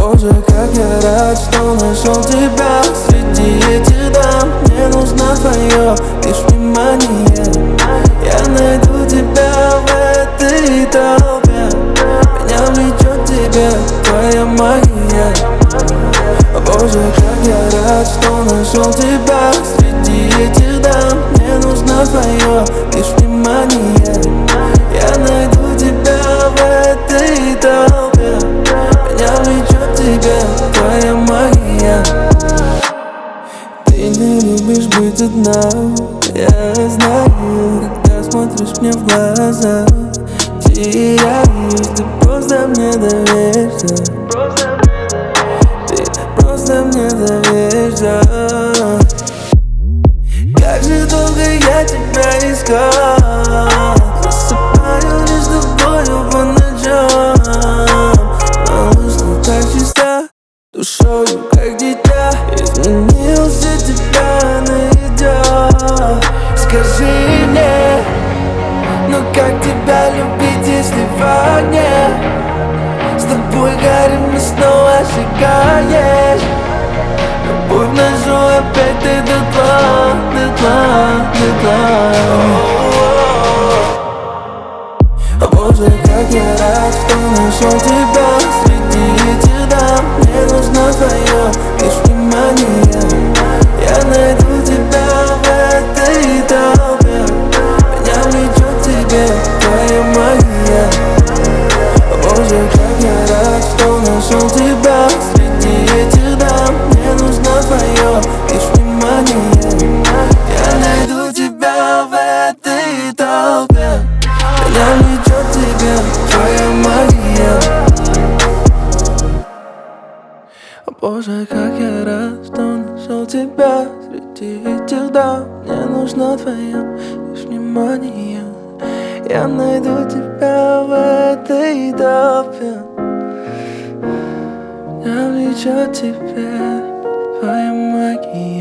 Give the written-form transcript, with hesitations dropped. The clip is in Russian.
Боже, как я рад, что нашел тебя среди этих дам. Мне нужно твое лишь внимание. Я найду тебя в этой толпе. Меня влечет тебе твоя магия. Боже, как я рад, что нашел тебя среди этих дам. Мне нужно твое лишь внимание. Я найду тебя в этой толпе. Меня влечет тебе твоя магия. Ты не любишь быть одна, я знаю. Когда смотришь мне в глаза, теряюсь. Ты просто мне доверься. Ты просто мне доверься. Как же долго я тебя искал. Засыпаю лишь с тобою по ночам. Малыш, ты так чиста душою, как дитя. Изменился, тебя найдет. Скажи мне, ну как тебя любить, если в огне с тобой горим и снова сжигаешь. Любовь нашу опять ты дотла, дотла, дотла. Боже, как я рад, что нашел тебя среди этих дам. Мне нужно твое лишь внимание. Я найду тебя в этой толпе. Меня влечет тебе твоя магия. Боже, как я рад, что нашел тебя среди этих дам. Мне нужно твое лишь внимание. Я найду тебя в этой толпе. Меня влечет тебе твоя магия. Боже, как я рад, что нашел тебя среди этих дам. Мне нужно твое лишь внимание. Я найду тебя в этой толпе. Меня влечет тебе твоя магия.